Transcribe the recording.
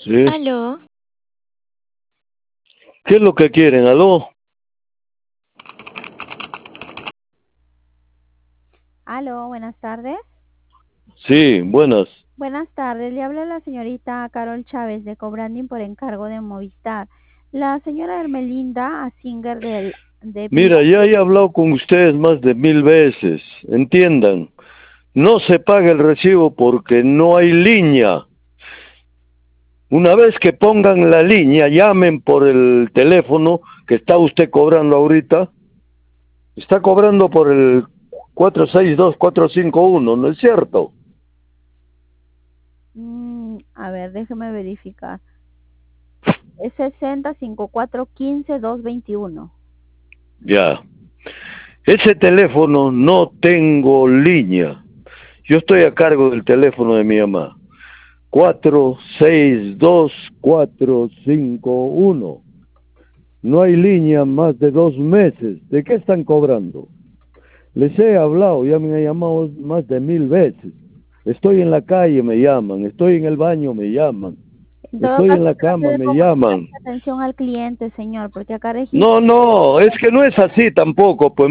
Sí. Aló, ¿Qué es lo que quieren? ¿Aló? Aló, buenas tardes. Sí, buenas. Buenas tardes, le habla la señorita Carol Chávez de Cobranding por encargo de Movistar. La señora Hermelinda Asinger de Mira, Vivo. ya he hablado con ustedes más de 1000 veces. Entiendan, no se paga el recibo porque no hay línea. Una vez que pongan la línea, llamen por el teléfono que está usted cobrando ahorita. Está cobrando por el 462451, ¿no es cierto? A ver, déjeme verificar. Es 60 54 15 221. Ya. Ese teléfono no tengo línea. Yo estoy a cargo del teléfono de mi mamá. 462451. No hay línea más de 2 meses. ¿De qué están cobrando? Les he hablado, ya me han llamado más de 1000 veces. Estoy en la calle, me llaman. Estoy en el baño, me llaman. En todo Estoy caso, en la trate cama, de me poner llaman. atención al cliente, señor, porque acá registra. No, no, es que no es así tampoco, pues.